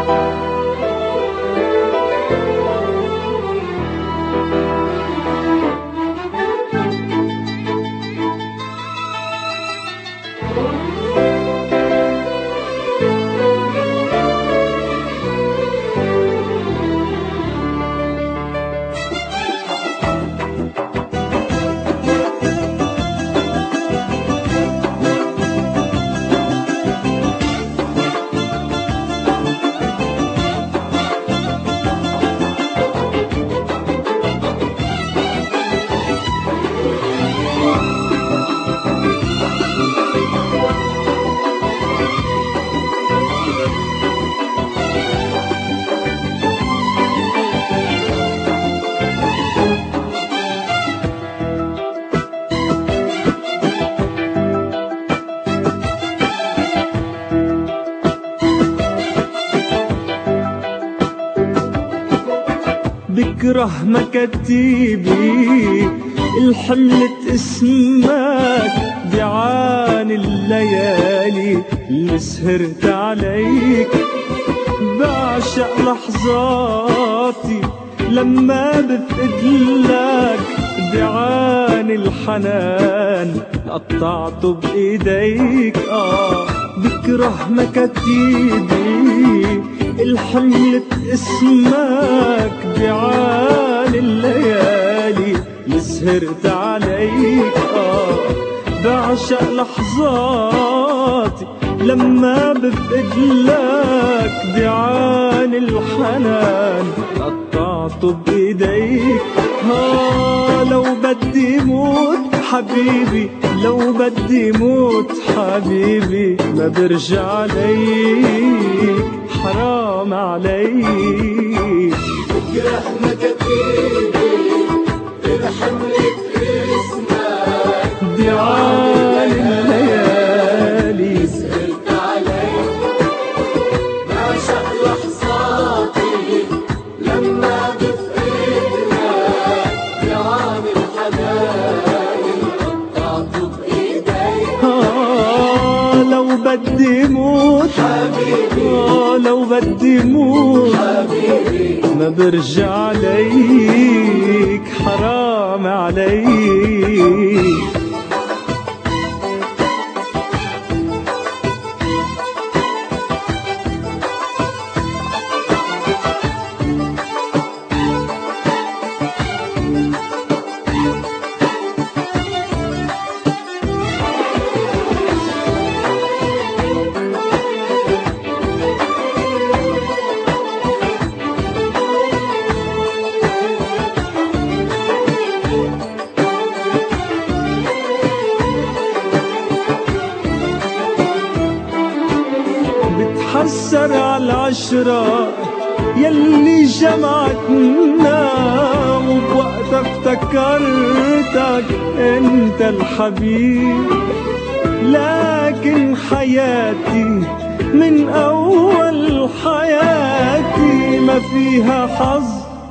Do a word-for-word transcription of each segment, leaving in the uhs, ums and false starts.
بكره مكاتيبي الحملة اسمك بعان الليالي اللي سهرت عليك. بعشق لحظاتي لما بفقدلك بعان الحنان قطعته بإيديك. آه بكره مكاتيبي الحملة اسمك بعان الليالي اللي سهرت عليك. آه بعشق لحظاتي لما بفقدلك بعان الحنان قطعته بإيديك. آه لو بدي موت حبيبي لو بدي موت حبيبي ما برجع ليك حرام عليك. بكره مكاتيبي الحملة اسمك بعان الليالي سهرت عليك. بعشق لحظاتي لما بفقدلك بعان الحنان قطعته بإيديك. آه لو بدي موت حبيبي آه لو بدي موت حبيبي ما برجع ليك حرام عليك. بتحسر عالعشرة يلي جمعتنا وبوقتها افتكرتك انت الحبيب. لكن حياتي من اول حياتي ما فيها حظ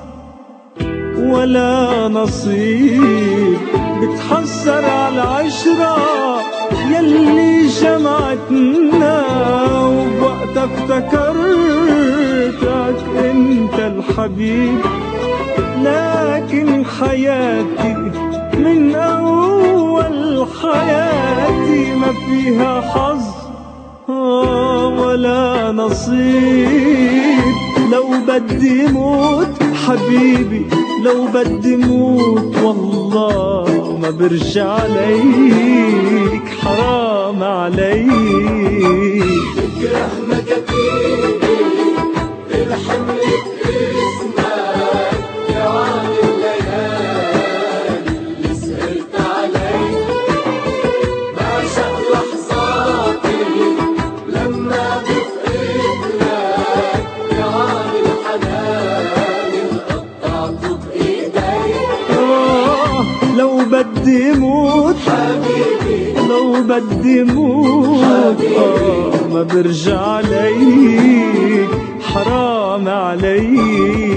ولا نصيب. بتحسر عالعشرة يلي جمعتنا وبوقتها افتكرتك انت الحبيب. لكن حياتي من اول حياتي ما فيها حظ ولا نصيب. لو بدي موت حبيبي لو بدي موت والله ما برجع ليك حرام عليك. بكره مكاتيبي الحملة اسمك بعان الليالي اللي سهرت عليك. بعشق لحظاتي لما بفقدلك بعان الحنان قطعته بإيديك. آه لو بدي موت حبيبي لو بدي موت آه ما برجع ليك حرام عليك.